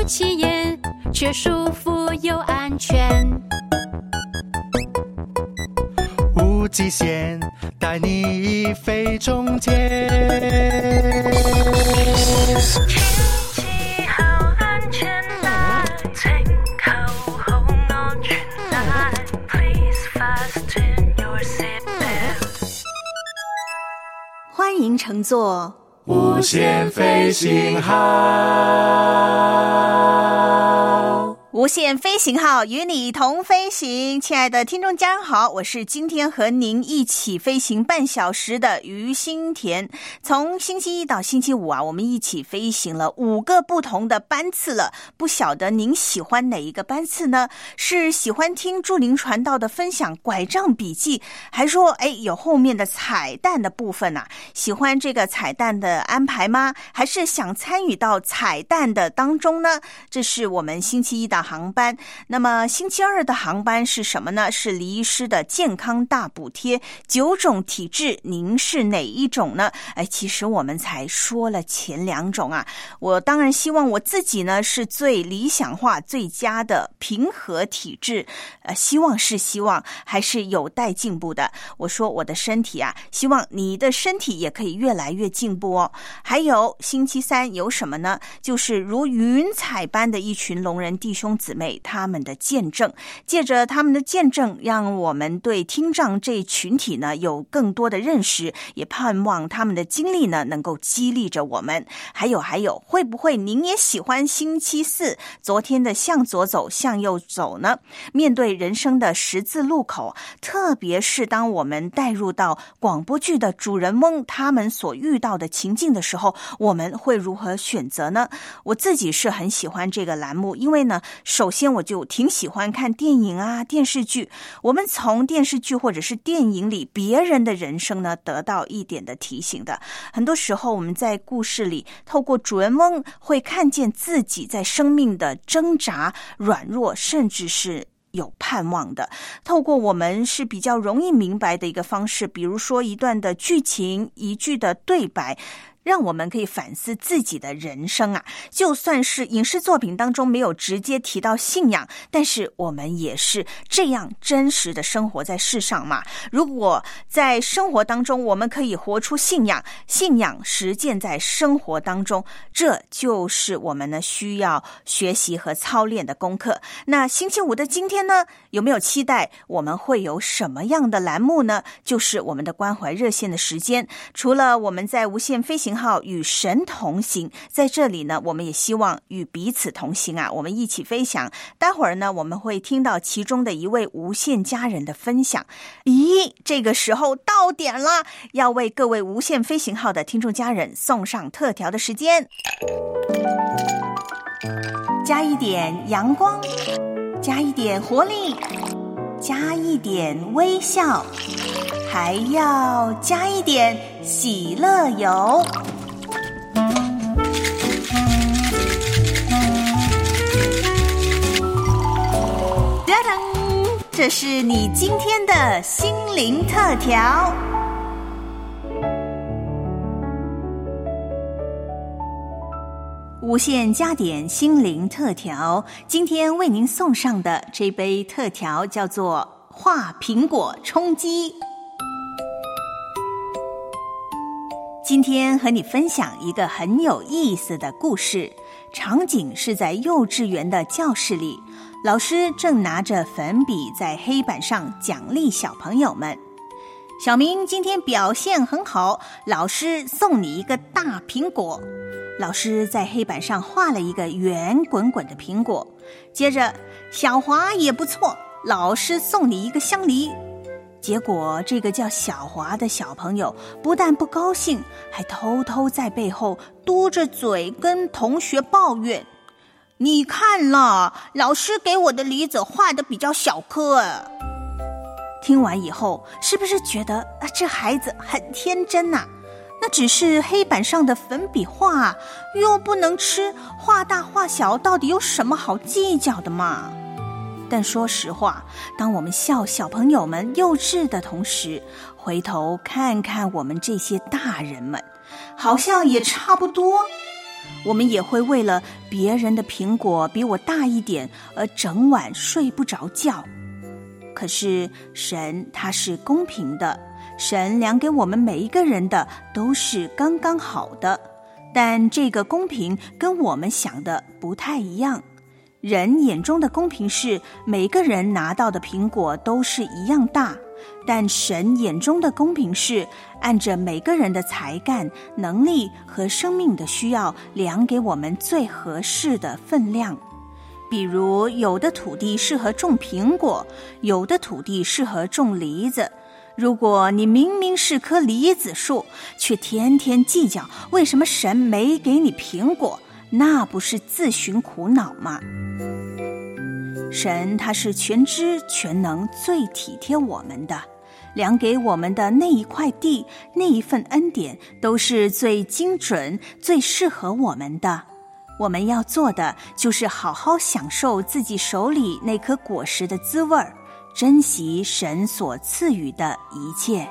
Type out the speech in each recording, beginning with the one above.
起眼，却舒服又安全。 无极限，带你飞中间。 天气好安全啦，请扣好安全帶 Please fasten your seatbelt。 欢迎乘坐无限飞行号， 无限飞行号与你同飞行。亲爱的听众家人好，我是今天和您一起飞行半小时的于心田。从星期一到星期五啊，我们一起飞行了5个不同的班次了。不晓得您喜欢哪一个班次呢？是喜欢听祝灵传道的分享拐杖笔记，还说有后面的彩蛋的部分啊？喜欢这个彩蛋的安排吗？还是想参与到彩蛋的当中呢？这是我们星期一的航班。那么星期二的航班是什么呢？是黎医师的健康大补贴，9种体质，您是哪一种呢？其实我们才说了前2种啊。我当然希望我自己呢是最理想化最佳的平和体质，希望还是有待进步的。我说我的身体啊，希望你的身体也可以越来越进步哦。还有星期三有什么呢？就是如云彩般的一群聋人弟兄姊妹他们的见证，借着他们的见证，让我们对听障这一群体呢有更多的认识，也盼望他们的经历呢能够激励着我们。还有，会不会您也喜欢星期四昨天的向左走向右走呢？面对人生的十字路口，特别是当我们带入到广播剧的主人翁他们所遇到的情境的时候，我们会如何选择呢？我自己是很喜欢这个栏目，因为呢，首先我就挺喜欢看电影啊、电视剧，我们从电视剧或者是电影里别人的人生呢得到一点的提醒的。很多时候我们在故事里透过主人翁会看见自己在生命的挣扎、软弱，甚至是有盼望的。透过我们是比较容易明白的一个方式，比如说一段的剧情、一句的对白，让我们可以反思自己的人生啊。就算是影视作品当中没有直接提到信仰，但是我们也是这样真实的生活在世上嘛。如果在生活当中我们可以活出信仰，信仰实践在生活当中，这就是我们呢需要学习和操练的功课。那星期五的今天呢，有没有期待我们会有什么样的栏目呢？就是我们的关怀热线的时间。除了我们在无限飞行号与神同行，在这里呢我们也希望与彼此同行啊，我们一起飞翔。待会儿呢我们会听到其中的一位无限家人的分享。咦，这个时候到点了，要为各位无限飞行号的听众家人送上特调的时间，加一点阳光，加一点活力，加一点微笑，还要加一点喜乐油。这是你今天的心灵特调。无限加点心灵特调，今天为您送上的这杯特调叫做画苹果充饥。今天和你分享一个很有意思的故事，场景是在幼稚园的教室里，老师正拿着粉笔在黑板上奖励小朋友们。小明今天表现很好，老师送你一个大苹果。老师在黑板上画了一个圆滚滚的苹果。接着，小华也不错，老师送你一个香梨。结果这个叫小华的小朋友不但不高兴，还偷偷在背后嘟着嘴跟同学抱怨，你看了，老师给我的梨子画得比较小颗啊。听完以后，是不是觉得这孩子很天真啊？那只是黑板上的粉笔画，又不能吃，画大画小到底有什么好计较的嘛？但说实话，当我们笑小朋友们幼稚的同时，回头看看我们这些大人们，好像也差不多。 我们也会为了别人的苹果比我大一点而整晚睡不着觉。可是神他是公平的，神量给我们每一个人的都是刚刚好的，但这个公平跟我们想的不太一样。人眼中的公平是每个人拿到的苹果都是一样大，但神眼中的公平是按着每个人的才干、能力和生命的需要量给我们最合适的分量。比如有的土地适合种苹果，有的土地适合种梨子。如果你明明是棵梨子树，却天天计较为什么神没给你苹果，那不是自寻苦恼吗？神他是全知全能，最体贴我们的，量给我们的那一块地，那一份恩典，都是最精准、最适合我们的。我们要做的就是好好享受自己手里那颗果实的滋味，珍惜神所赐予的一切。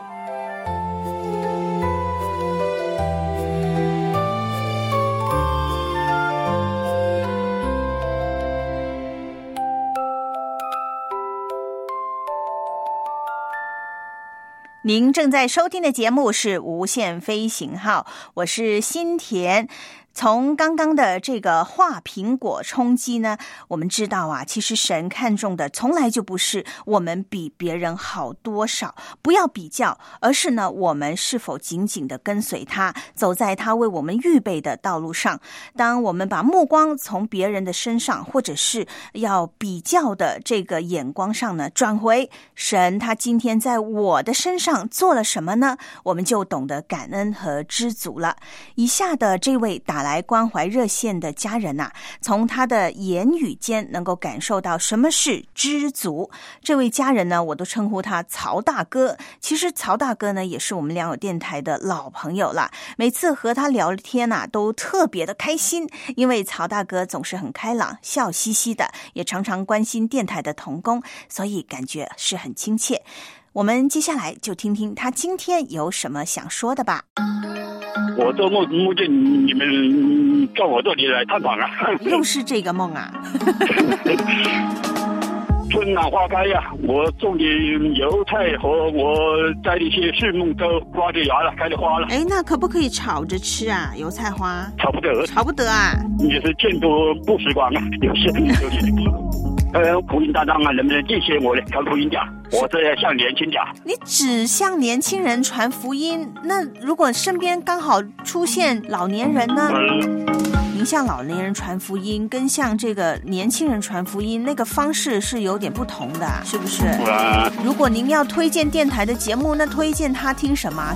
您正在收听的节目是无限飞行号，我是新田。从刚刚的这个画苹果充饥呢，我们知道啊，其实神看重的从来就不是我们比别人好多少，不要比较，而是呢，我们是否紧紧地跟随他，走在他为我们预备的道路上。当我们把目光从别人的身上，或者是要比较的这个眼光上呢，转回神他今天在我的身上做了什么呢？我们就懂得感恩和知足了。以下的这位打来关怀热线的家人啊，从他的言语间能够感受到什么是知足。这位家人呢，我都称呼他曹大哥。其实曹大哥呢，也是我们良友电台的老朋友了。每次和他聊天啊，都特别的开心，因为曹大哥总是很开朗，笑嘻嘻的，也常常关心电台的同工，所以感觉是很亲切。我们接下来就听听他今天有什么想说的吧。 我做梦见你们到我这里来探访啊！ 又是这个梦啊！ 春暖花开呀，我种的油菜和我摘的一些树木都发着芽了，开了花了。 哎，那可不可以炒着吃啊？油菜花？ 炒不得， 炒不得啊！ 也是见多不识广啊，有些福音大张啊，能不能谢谢我传福音讲？我这向年轻讲。你只向年轻人传福音，那如果身边刚好出现老年人呢？您向老年人传福音，跟向这个年轻人传福音，那个方式是有点不同的，是不是？如果您要推荐电台的节目，那推荐他听什么？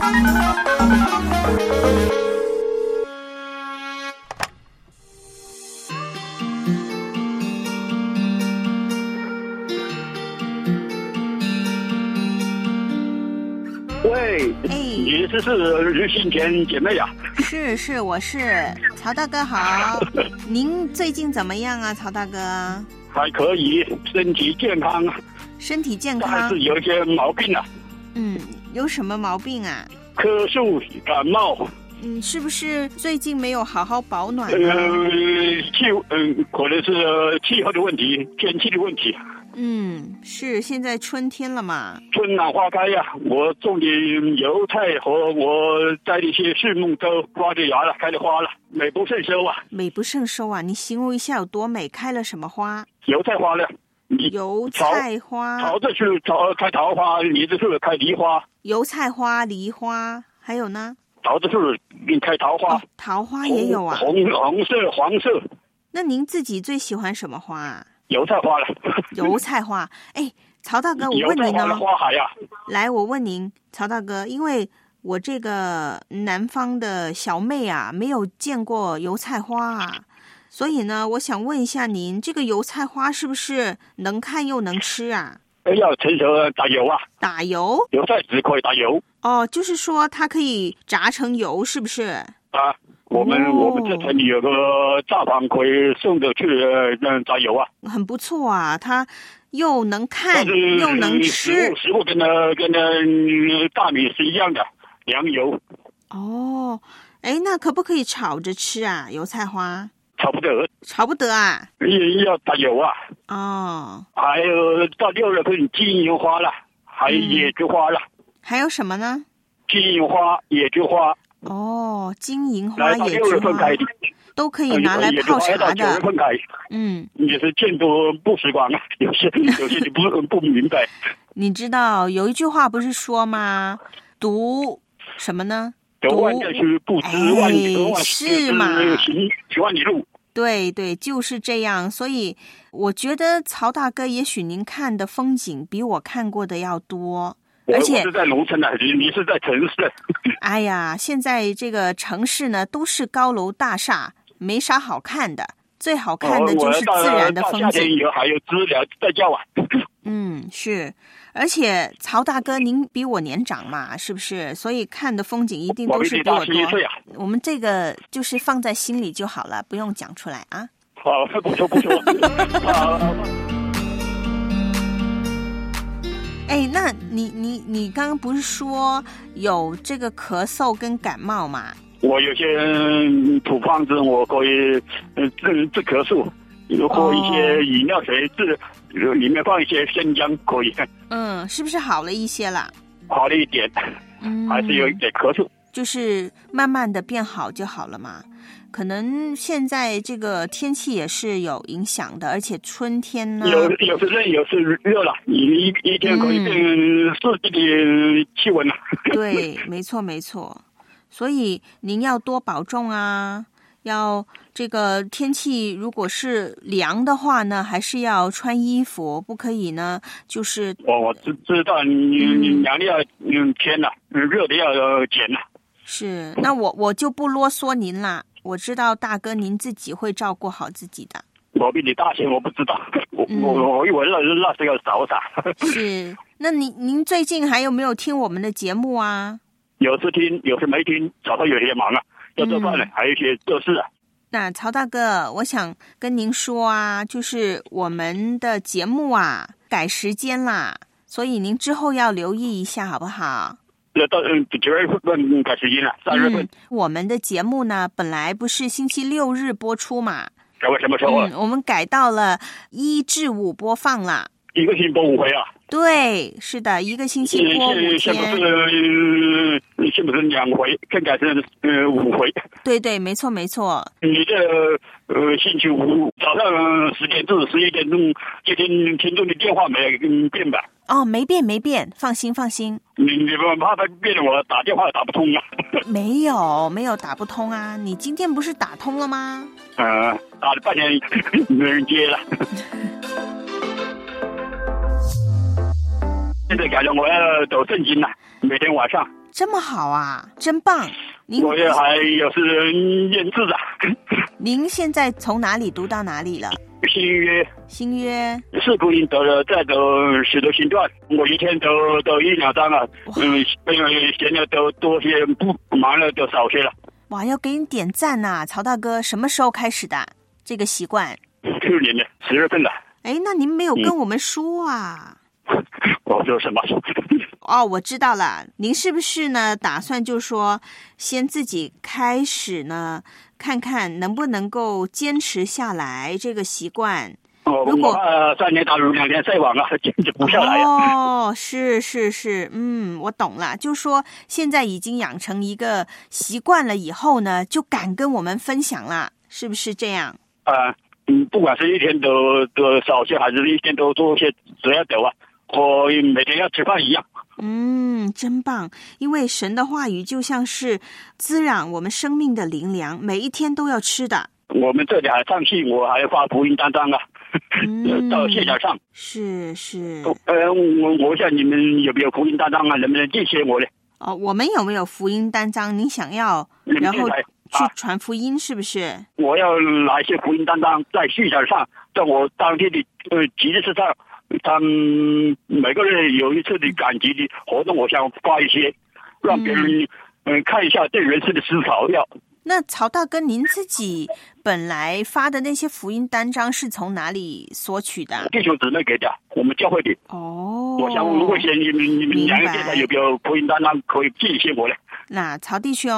喂，你这是日新田姐妹呀？ 是，我是曹大哥好。您最近怎么样啊，曹大哥？ 还可以，身体健康啊。 身体健康， 但是有一些毛病啊。 有什么毛病啊？ 咳嗽、感冒。 是不是最近没有好好保暖呢？ 可能是气候的问题，天气的问题。 是现在春天了嘛？ 春暖花开呀，我种的油菜和我摘的一些树木都发着芽了，开了花了，美不胜收啊！ 美不胜收啊！你形容一下有多美，开了什么花？ 油菜花了。 油菜花， 桃子树开桃花，梨子树开梨花。 油菜花、梨花，还有呢？ 桃子树开桃花， 桃花也有啊， 红色、黄色。 那您自己最喜欢什么花啊？ 油菜花了。 油菜花，曹大哥，我问你呢。 花海呀。 来，我问您，曹大哥，因为我这个南方的小妹啊，没有见过油菜花啊，所以呢，我想问一下您，这个油菜花是不是能看又能吃啊？ 要成熟打油啊。 打油？ 油菜籽可以打油。 就是说它可以炸成油，是不是？ 啊，我们这城里有个炸房可以送着去炸油啊。很不错啊，它又能看又能吃。 食物跟大米是一样的，粮油。 哎，那可不可以炒着吃啊？油菜花炒不得， 炒不得啊？ 要打油啊。 哦， 还有到6月份金银花了，还有野菊花了。 还有什么呢？ 金银花、野菊花。 哦，金银花、野 6 菊月份开的， 都可以拿来泡茶到9月的。 份开，也是见多不识广啊，有些你不明白。 你知道有一句话不是说吗？读什么呢？ 得万卷书，不知万里， 是嘛？ 行10万里路。 对对，就是这样。所以我觉得曹大哥，也许您看的风景比我看过的要多。而且我是在农村的，你是在城市。 哎呀，现在这个城市呢，都是高楼大厦，没啥好看的。最好看的就是自然的风景。 到夏天以后还有知了在叫啊。 是，而且曹大哥您比我年长嘛，是不是？所以看的风景一定都是比我多。我们这个就是放在心里就好了，不用讲出来啊。 好，不说。 哎，那你刚刚不是说有这个咳嗽跟感冒嘛？ 我有些土方子，我可以治咳嗽，喝一些饮料水治，里面放一些生姜可以。 是不是好了一些了？ 好了一点，还是有一点咳嗽。就是慢慢的变好就好了嘛。可能现在这个天气也是有影响的，而且春天呢， 有时冷，有时热了，一天可以变4季的气温了。对， 没错。所以您要多保重啊，要这个天气如果是凉的话呢，还是要穿衣服，不可以呢就是我知道你凉的要添了，热的要减了。 是，那我就不啰嗦您啦。我知道大哥您自己会照顾好自己的。 我比你大些，我不知道，我以为那是要找啥。 是，那您最近还有没有听我们的节目啊？ 有时听，有时没听，早上有些忙啊，要做饭了，还有一些做事啊。 那曹大哥，我想跟您说啊，就是我们的节目啊改时间啦，所以您之后要留意一下好不好？ 到9月份改时间了，3月份。 我们的节目呢，本来不是星期6日播出嘛？ 改为什么时候？ 我们改到了1至5播放了。 1个星期播5回啊？ 对，是的，1个星期播5天。 现不是2回，更改成5回。对， 没错。 你这星期5早上10点至11点钟接听听众的电话没变吧？ 没变，放心。 你怕它变了，我打电话打不通啊。 没有打不通啊！你今天不是打通了吗？ 打了半天没人接了。现在改成我要读圣经了，每天晚上。 这么好啊，真棒！ 我也还有是念字啊。 您现在从哪里读到哪里了？新约 4福音读了，再读使徒行传，我一天读1-2章啊。闲了读多些，不忙了就少些了。 哇，要给你点赞啊，曹大哥！什么时候开始的这个习惯？ 去年的10月份的。 哎，那您没有跟我们说啊？ 我说什么？ 我知道了，您是不是呢打算就说先自己开始呢，看看能不能够坚持下来这个习惯？如果 3年打入2年再往坚持不下来是，我懂了，就说现在已经养成一个习惯了以后呢，就敢跟我们分享了，是不是这样？ 不管是一天都少些，还是一天都多些，只要得啊，和每天要吃饭一样。 真棒！因为神的话语就像是滋养我们生命的灵粮，每一天都要吃的。 我们这里还上去，我还发福音单张啊，到线下上。 是。 我想你们有没有福音单张啊？能不能借些我呢？ 我们有没有福音单张？您想要，然后去传福音，是不是？我要拿一些福音单张在线下上，在我当天的集市上。他们每个人有一次的赶集的活动，我想发一些，让别人看一下对人生的思考。 那曹大哥，您自己本来发的那些福音单张是从哪里索取的？ 弟兄姊妹给的，我们教会的。我想如果你们2个电台有没有福音单张可以借一些我呢？ 那曹弟兄，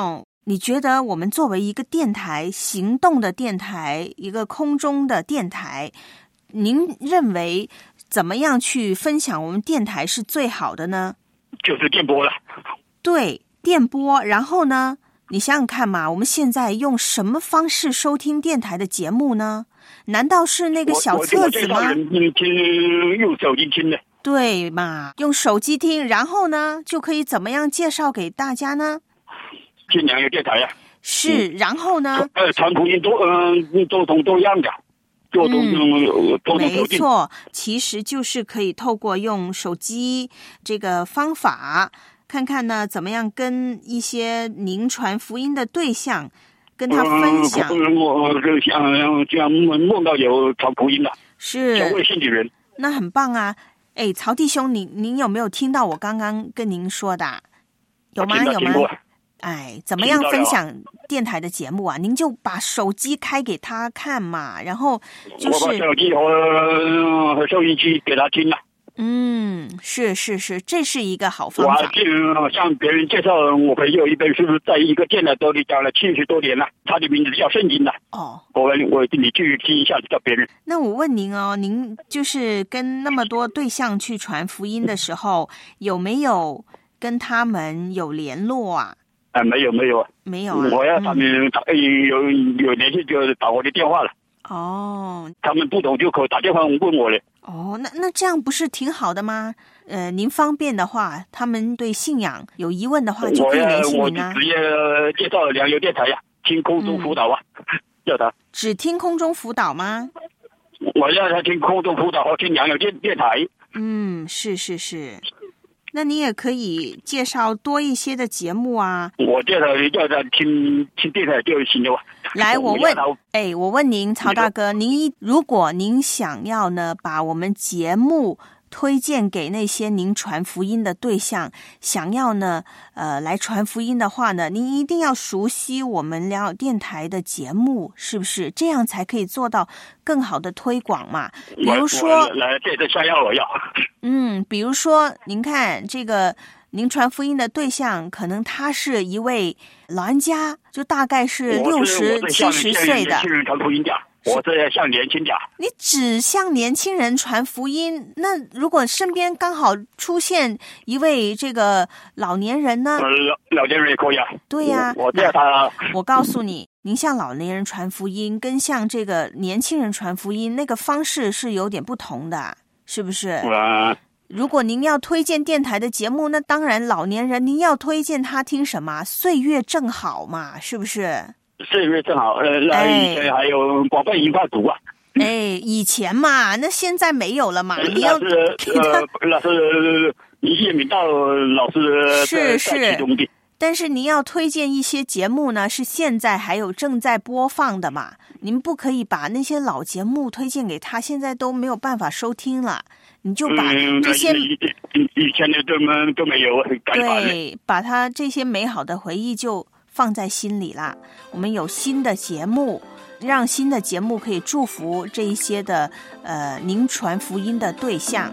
你觉得我们作为一个电台，行动的电台，一个空中的电台，您认为怎么样去分享我们电台是最好的呢？ 就是电波了。 对，电波。然后呢，你想想看嘛，我们现在用什么方式收听电台的节目呢？难道是那个小册子吗？ 用手机听的。 对嘛，用手机听，然后呢，就可以怎么样介绍给大家呢？ 听良友电台呀。 是，然后呢？ 传福音多样的。 没错，其实就是可以透过用手机这个方法，看看呢怎么样跟一些您传福音的对象跟他分享。 我这样梦到有传福音的， 是教会信的人， 那很棒啊！哎，曹弟兄，您有没有听到我刚刚跟您说的？有吗？有吗？哎，怎么样分享电台的节目啊？您就把手机开给他看嘛，然后就是我把手机和收音机给他听了。 是，这是一个好方法。 我向别人介绍，我朋友一本书，在一个电台都里讲了70多年了，他的名字叫圣经的。 哦， 我你去听一下，叫别人。 那我问您哦，您就是跟那么多对象去传福音的时候，有没有跟他们有联络啊？ 没有啊。我要他们有联系就打我的电话了。 哦， 他们不懂就可打电话问我了。 哦，那这样不是挺好的吗？您方便的话，他们对信仰有疑问的话，就可以联系您啊。 我直接介绍良友电台呀，听空中辅导啊，叫他。 只听空中辅导吗？ 我要他听空中辅导和听良友电台。 是。那你也可以介绍多一些的节目啊。我介绍叫他听电台就行了。 来，我问您，曹大哥，如果您想要呢，把我们节目推荐给那些您传福音的对象，想要呢来传福音的话呢，您一定要熟悉我们良友电台的节目，是不是？这样才可以做到更好的推广嘛。比如说， 来这下要我要。 比如说，您看这个，您传福音的对象，可能他是一位老人家，就大概是60、70岁的。 我这向年轻点。 你只向年轻人传福音，那如果身边刚好出现一位这个老年人呢？ 老年人也可以啊。 对呀， 我叫他。 我告诉你，您向老年人传福音，跟向这个年轻人传福音，那个方式是有点不同的，是不是？如果您要推荐电台的节目，那当然老年人您要推荐他听什么？岁月正好嘛，是不是？ 岁月正好，那以前还有广泛银发族啊。 以前嘛，那现在没有了嘛。你要那是叶明道老师是其中的。 但是您要推荐一些节目呢，是现在还有正在播放的嘛？您不可以把那些老节目推荐给他，现在都没有办法收听了。你就把这些以前的都没有， 对，把他这些美好的回忆就放在心里啦。我们有新的节目，让新的节目可以祝福这一些的您传福音的对象。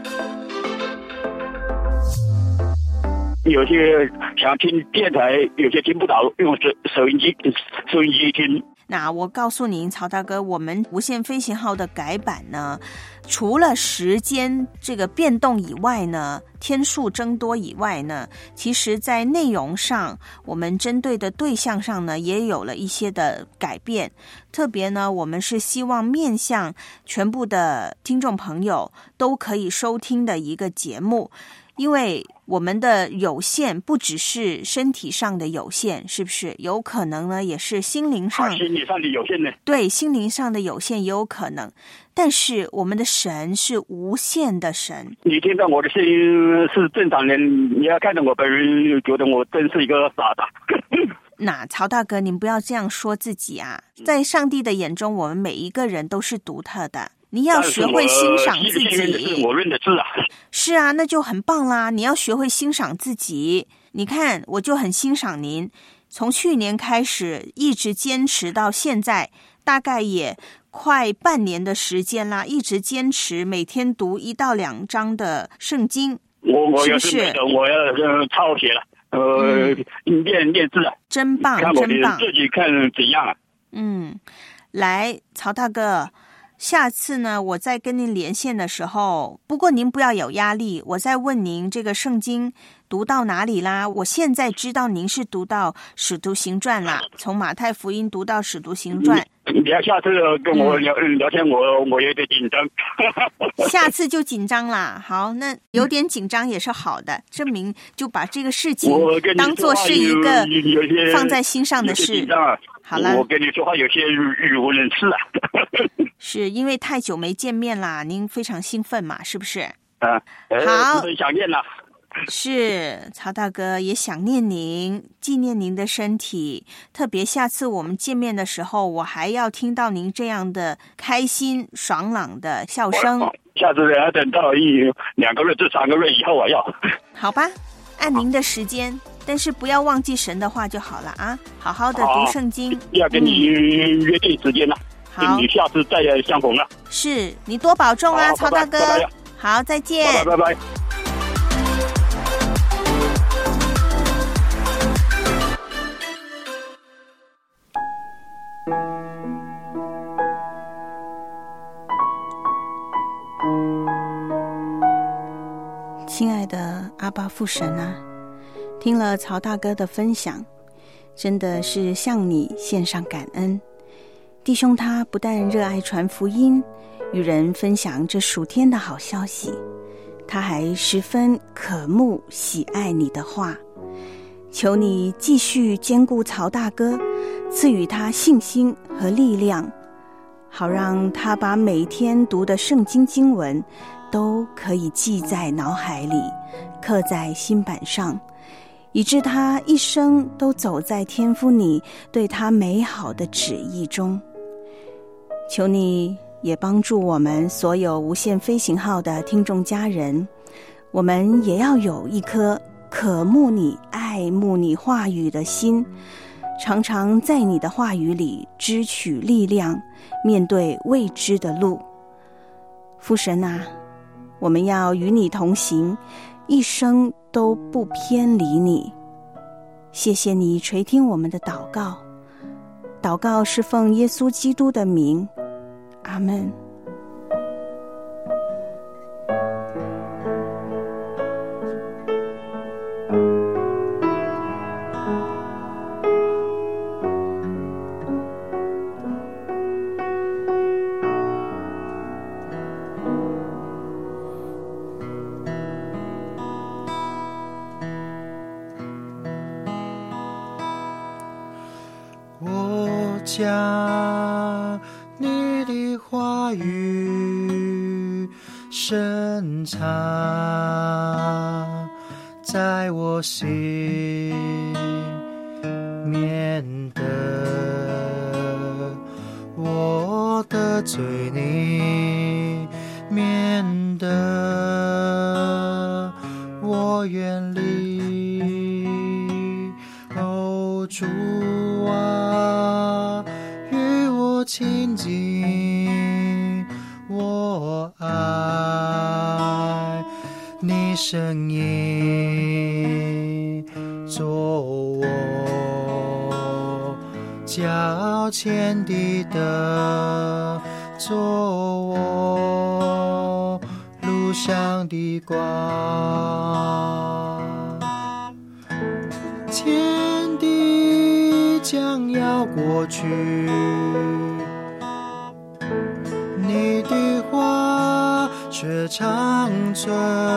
有些想听电台，有些听不到，用收音机听。 那我告诉您，曹大哥，我们无限飞行号的改版呢，除了时间这个变动以外呢，天数增多以外呢，其实在内容上，我们针对的对象上呢，也有了一些的改变。特别呢，我们是希望面向全部的听众朋友都可以收听的一个节目。因为我们的有限不只是身体上的有限，是不是？有可能呢，也是心灵上。 心理上的有限呢？ 对，心灵上的有限也有可能。但是我们的神是无限的神。 你听到我的声音是正常人，你要看到我本人，觉得我真是一个傻子。 那曹大哥，您不要这样说自己啊！在上帝的眼中，我们每一个人都是独特的。你要学会欣赏自己。 是我认的字啊。 是啊，那就很棒啦！你要学会欣赏自己。你看，我就很欣赏您，从去年开始一直坚持到现在，大概也快半年的时间啦，一直坚持每天读1到2章的圣经。 我要是没的，我要抄写了。 练字啊， 真棒， 看我真棒。 自己看怎样啊。 来，曹大哥，下次呢，我再跟您连线的时候，不过您不要有压力，我再问您这个圣经读到哪里啦？我现在知道您是读到使徒行传啦，从马太福音读到使徒行传。 你要下次跟我聊天，我有点紧张。 下次就紧张啦。好，那有点紧张也是好的，证明就把这个事情当作是一个放在心上的事。好了， 我跟你说话有些语无伦次啊。 是因为太久没见面啦，您非常兴奋嘛，是不是？ 好，很想念啦。 是，曹大哥也想念您，纪念您的身体。特别下次我们见面的时候，我还要听到您这样的开心爽朗的笑声。 下次要等到2个月至3个月以后要。 好吧，按您的时间，但是不要忘记神的话就好了啊！好好的读圣经。 要跟你约定时间了。好，你下次再相逢了。 是，你多保重啊，曹大哥。拜拜，好，再见。 拜拜。 亲爱的阿爸父神啊，听了曹大哥的分享，真的是向你献上感恩。弟兄他不但热爱传福音，与人分享这属天的好消息，他还十分渴慕喜爱你的话。求你继续兼顾曹大哥，赐予他信心和力量，好让他把每天读的圣经经文都可以记在脑海里，刻在心板上，以致他一生都走在天父你对他美好的旨意中。求你也帮助我们所有无限飞行号的听众家人，我们也要有一颗渴慕你、爱慕你话语的心，常常在你的话语里支取力量，面对未知的路。父神啊，我们要与你同行，一生都不偏离你。谢谢你垂听我们的祷告，祷告是奉耶稣基督的名，阿们。 将你的话语深藏在我心免得我得罪你，免得我远离。哦，主啊，与我亲近，我爱你声音，做我脚前的灯，做我路上的光。天地将要过去，你的话却长存。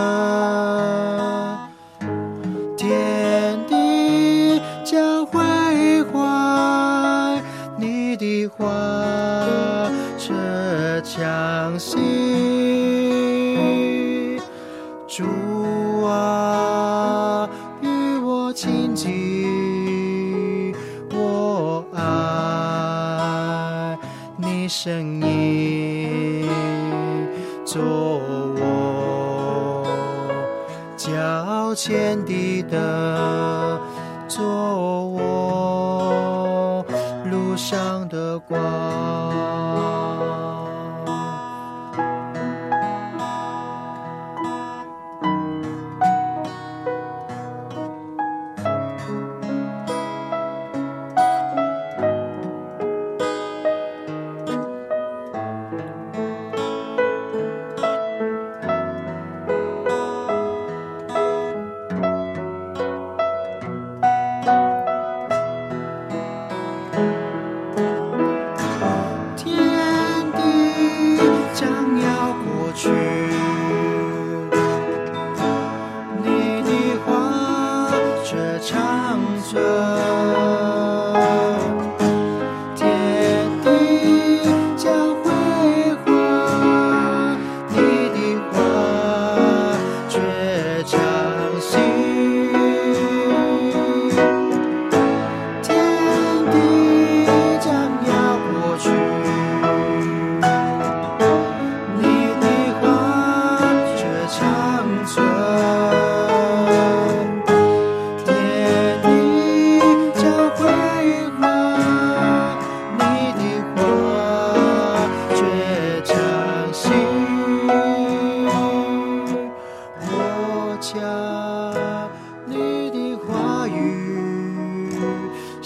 天地将毁坏，你的话却强信。主啊，与我亲近，我爱你声音，做我脚前的灯，做我路上的光。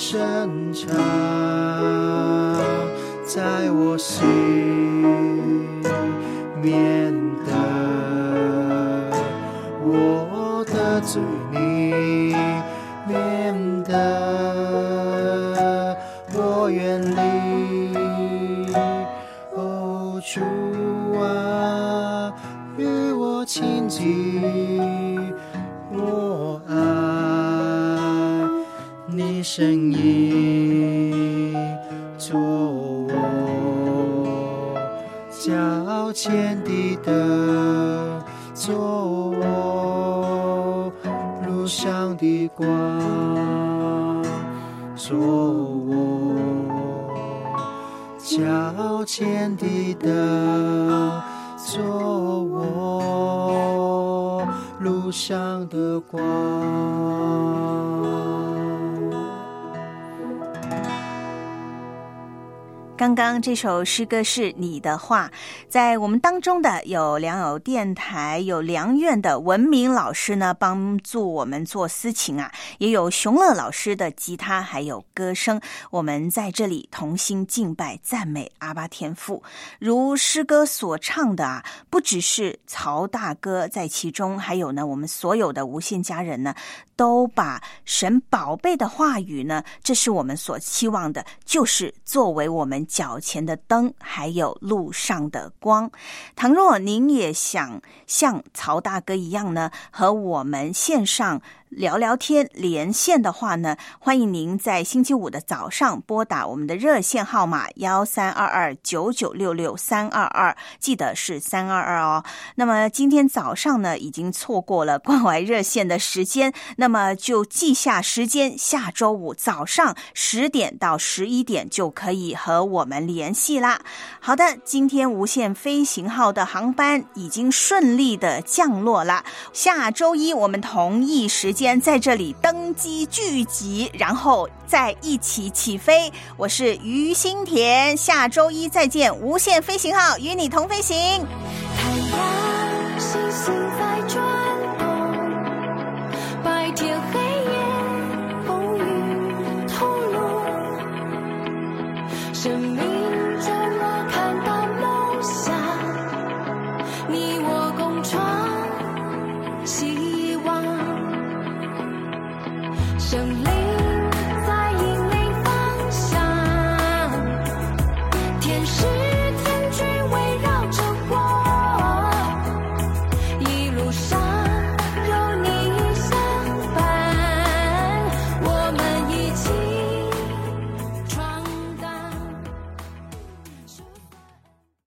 深藏在我心面的我的罪，你免得我远离。哦，主啊，与我亲近，我爱你声音，做我脚前的灯，做我路上的光，做我脚前的灯，做我路上的光。 刚刚这首诗歌是你的话，在我们当中的有良友电台，有良院的文明老师呢，帮助我们做司琴啊，也有熊乐老师的吉他还有歌声，我们在这里同心敬拜赞美阿爸天父。如诗歌所唱的啊，不只是曹大哥在其中，还有呢我们所有的无限家人呢，都把神宝贝的话语呢，这是我们所期望的，就是作为我们脚前的灯，还有路上的光。倘若您也想像曹大哥一样呢，和我们线上聊聊天连线的话呢，欢迎您在星期五的早上拨打我们的热线号码132299666322，记得是322哦。那么今天早上呢，已经错过了关怀热线的时间，那么就记下时间，下周五早上10点到11点就可以和我们联系啦。好的，今天无限飞行号的航班已经顺利的降落啦，下周一我们同一时间在这里登机聚集，然后再一起起飞。我是于心田，下周一再见，无限飞行号与你同飞行。 太阳星星在转